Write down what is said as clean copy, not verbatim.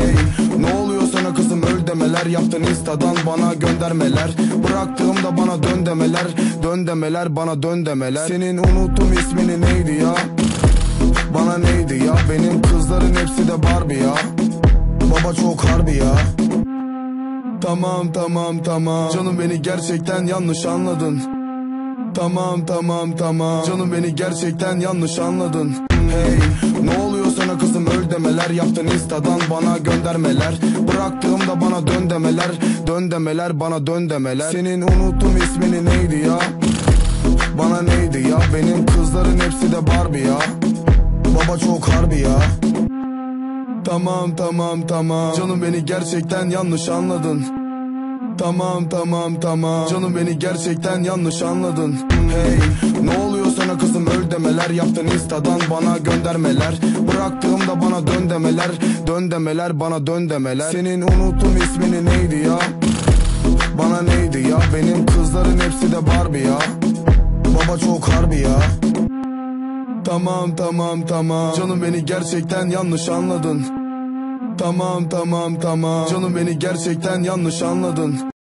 Hey, ne oluyor sana kızım, öl demeler. Yaptın instadan bana göndermeler. Bıraktığımda bana dön demeler. Dön demeler, bana dön demeler. Senin unuttum ismini, neydi ya? Bana neydi ya? Benim kızların hepsi de Barbie ya. Baba çok harbi ya. Tamam tamam tamam, canım beni gerçekten yanlış anladın. Tamam tamam tamam, canım beni gerçekten yanlış anladın. Hey, ne oluyor sana kızım, öl demeler. Yaptın instadan bana göndermeler. Bıraktığımda bana dön demeler. Dön demeler, bana dön demeler. Senin unuttum ismini, neydi ya? Bana neydi ya? Benim kızların hepsi de Barbie ya. Baba çok harbi ya. Tamam tamam tamam, canım beni gerçekten yanlış anladın. Tamam tamam tamam, canım beni gerçekten yanlış anladın. Hey, ne oluyor sana kızım, öl demeler. Yaptın instadan bana göndermeler. Bıraktığımda bana dön demeler. Dön demeler, bana dön demeler. Senin unuttum ismini, neydi ya? Bana neydi ya? Benim kızların hepsi de Barbie ya. Baba çok harbi ya. Tamam tamam tamam, canım beni gerçekten yanlış anladın. Tamam tamam tamam, canım beni gerçekten yanlış anladın.